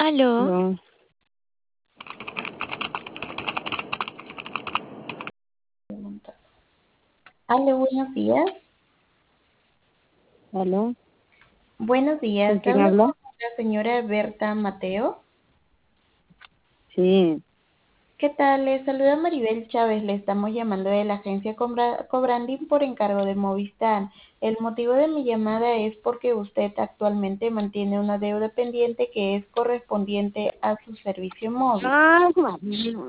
Aló, No, aló, buenos días. ¿aló? Buenos días, ¿Con quién hablo con habla? la señora Berta Mateo. Sí. ¿Qué tal? Le saluda Maribel Chávez. Le estamos llamando de la agencia Cobranding por encargo de Movistar. El motivo de mi llamada es porque usted actualmente mantiene una deuda pendiente que es correspondiente a su servicio móvil. Ah, Juan.